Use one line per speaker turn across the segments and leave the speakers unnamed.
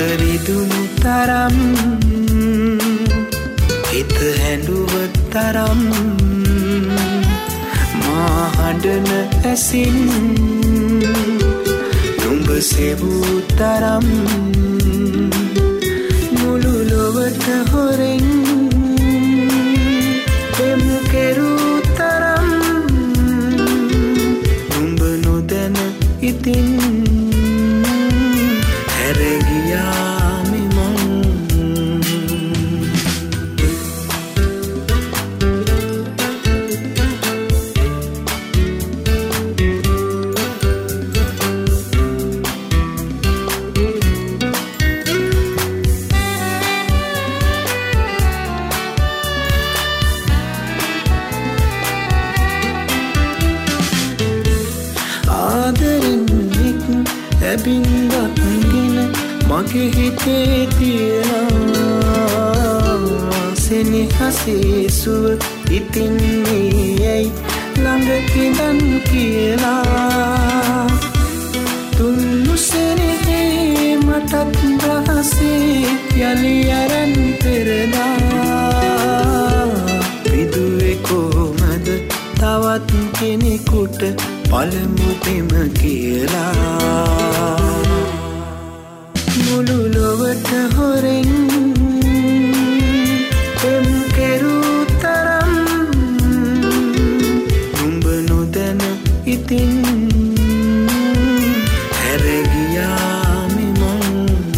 රිදුණු තරම් හිත හැඬුව තරම් මා හඬන ඇසින් නුඹ සෙවූ තරම් මුළු ලොවට හොරෙන් දෙමු කෙරූ තරම් නුඹ නොදැන ඉතින් හැරගියාමි මං ඇබින්දත්ගෙන මගේ හිතේ තියලා සෙනෙහසේ සුව ඉතින් ඇයි ළඟකිදන් කියලා තුන්නු සෙනෙහේ මටත් රහසේ යලි අරන් පෙරදා විදුවේ කොහොමද තවත් කෙනෙකුට පළමු දෙම කියලා මුළු ලොවට හොරෙන් දෙම් කෙරූ තරම් නුඹ නොදැන ඉතින් හැරගියාමි මං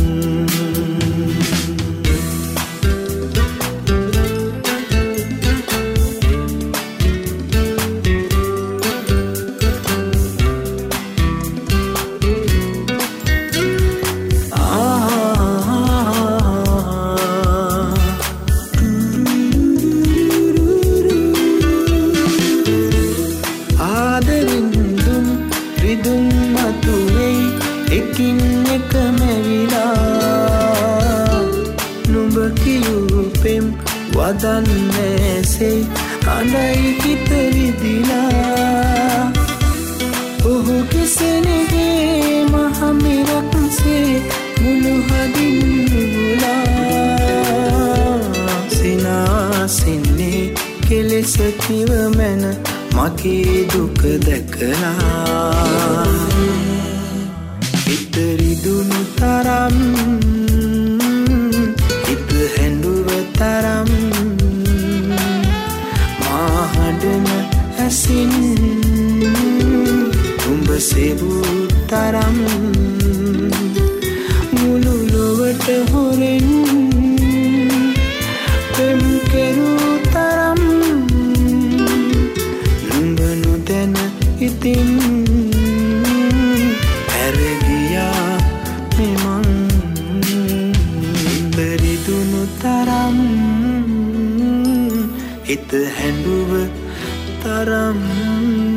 එකින් එක මැවිලා නුඹ කියූ පෙම් වදන්නේසේ අඬයි හිත විදිලා ඔහුගේ සෙනෙහේ මහමිරක්සේ මුළු හදින් නුඹලා සිනාසින්නේ කෙලෙස කිව මැන මගේ දුක දැකලා හිත රිදුණු තරම් හිත හැඬුව තරම් මා හඬන ඇසින් නුඹ සෙවූ තරම් මුළු ලොවට හොරෙන් පෙම් කෙරූ තරම් නුඹ නොදැන ඉතින් තරම් හිත හැඬුව තරම්